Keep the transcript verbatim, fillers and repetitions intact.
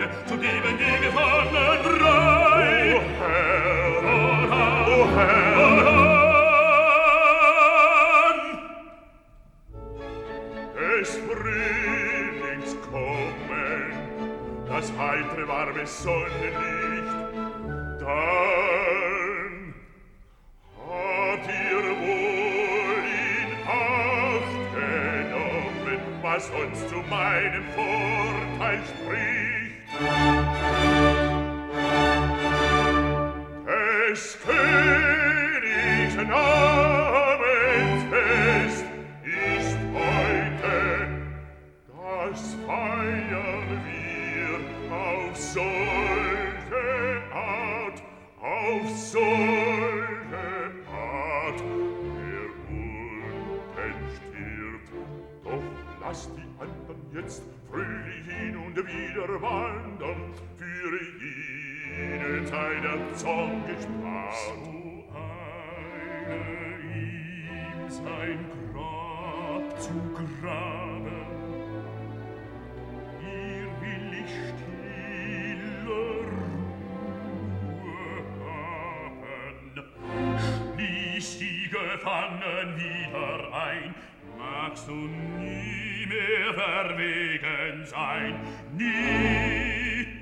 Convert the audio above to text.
zu geben die Gefangenen frei. O Herr, O Herr, o Herr, o Herr. Des Frühlings kommen, das heitere warme Sonnenlicht, dann habt ihr wohl in Acht genommen, was uns zu meinem Vorteil spricht. Des Königs Namensfest ist heute, das feiern wir auf solche Art, auf solche Art. Der unten stirbt, doch lasst die anderen jetzt fröhlich hin und wieder wandern, für ihnen sei der Zorn gespart. So eier ihm sein Grab zu graben, hier will ich stille Ruhe haben. Schließ die Gefangenen wieder ein, magst du nie mehr verwegen sein, nie